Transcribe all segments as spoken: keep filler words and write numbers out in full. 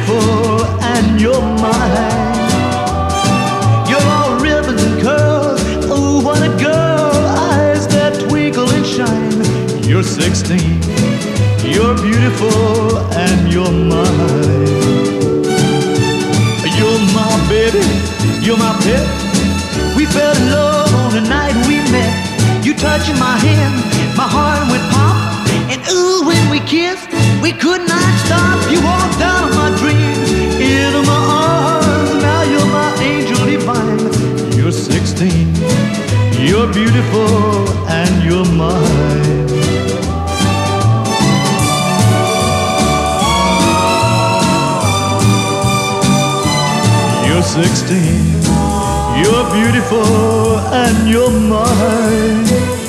beautiful and you're mine. You're all ribbons and curls. Oh, what a girl. Eyes that twinkle and shine. You're sixteen. You're beautiful and you're mine. You're my baby. You're my pet. We fell in love on the night we met. You touching my hand, my heart went pop. And ooh, when we kissed, we could not stop. You walked out of my dreams, into my arms. Now you're my angel divine. You're sixteen, you're beautiful, and you're mine. You're sixteen, you're beautiful, and you're mine.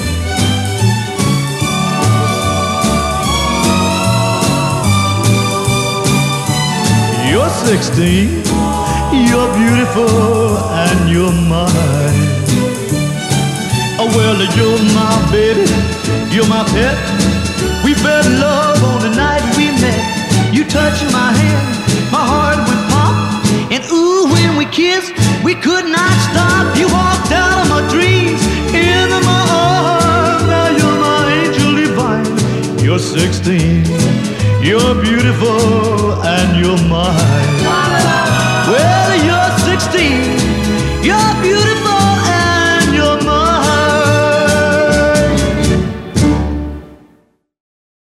You're sixteen, you're beautiful, and you're mine. Oh, well, you're my baby, you're my pet. We fell in love on the night we met. You touching my hand, my heart went pop. And ooh, when we kissed, we could not stop. You walked out of my dreams, into my arms. Now you're my angel divine. You're sixteen, you're beautiful, and you're mine. Well, you're sixteen, you're beautiful.